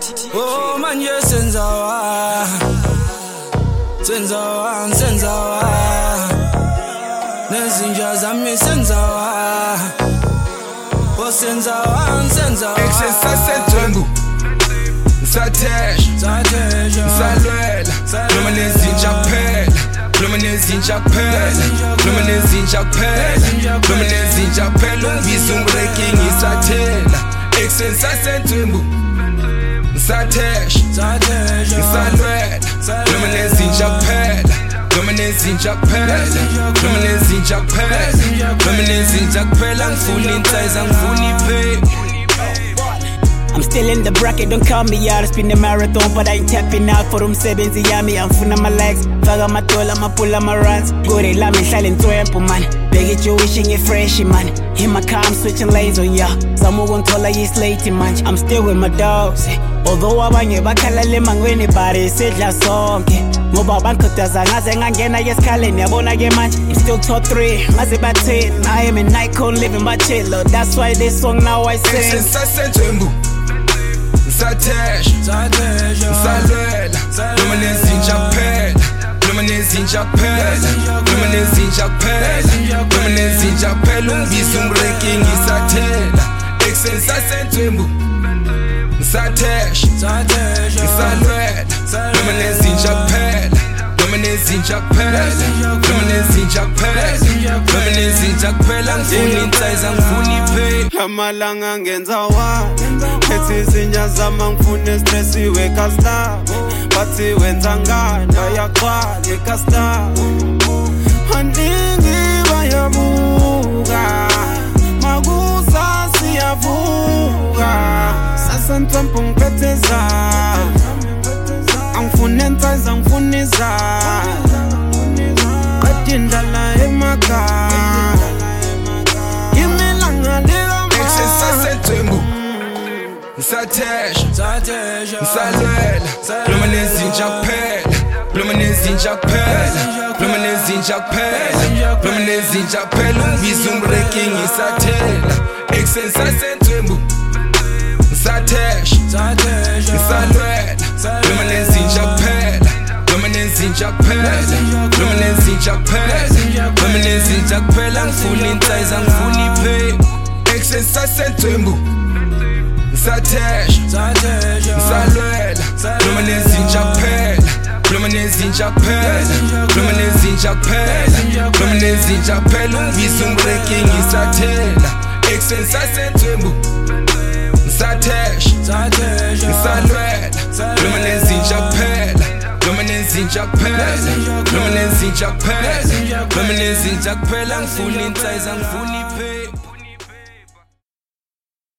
Oh manje senzawa nezinja zami senzawa oh senzawa Exensasentrembu Satesha Salwela Noma nezinja kuphela Noma nezinja kuphela Noma nezinja kuphela Noma nezinja kuphela Ungivisa ungibreaking isathela Exensasentrembu Satesha Salwela Noma nezinja kuphela Noma nezinja kuphela Noma nezinja kuphela Noma nezinja kuphela Ngifuna insize angifuna iphela. I'm still in the bracket, don't call me out. It's been a marathon, but I ain't tapping out for them sebenzi yami. I'm full of my legs, faka matola, mapula my runs. Go they love me, silent twempo man. Beg it, you wishing it fresh man. In my car, I'm switching lanes on ya. Some won't tell her it's late man. I'm still with my dogs. Although abanye bakhalale mangweni bari sidla sonke. Ngoba bankuthaza ngaze ngangena yesikhaleni yabona ke manje. I'm still top 3, ngaze ba10. I am an icon living my chill. That's why this song now I sing. Satesha Salwela Noma nezinja kuphela Noma nezinja kuphela Noma nezinja kuphela Noma nezinja kuphela Ungivisa ungibreaking isathela Exensasentrembu Satesha Salwela Noma nezinja kuphela Noma nezinja kuphela Noma nezinja kuphela Noma nezinja kuphela Ngifuna insize angifuna iphela. Amalanga ngenza wami ethi izinja zami ngifuna stress iwe custom bathi wenza ngani bayaqala ecustom handingi bayabuka makusa siyavuka sasentampo ngipheteza angifuna insize angifuna izala qedindala emakhaya imilanga Exensasentrembu Satesha Salwela Noma nezinja kuphela Noma nezinja kuphela Noma nezinja kuphela Noma nezinja kuphela Ungivisa ungibreaking isathela Exensasentrembu Satesha Salwela Noma nezinja kuphela Noma nezinja kuphela Noma nezinja kuphela Noma nezinja kuphela Ngifuna insize angifuna iphela. Exensasentrembu Satesha Salwela Noma nezinja kuphela Noma nezinja kuphela Noma nezinja kuphela Noma nezinja kuphela Ungivisa ungibreaking isathela Exensasentrembu Satesha Salwela Noma nezinja kuphela Noma nezinja kuphela Noma nezinja kuphela Noma nezinja kuphela Ngifuna insize angifuna iphela.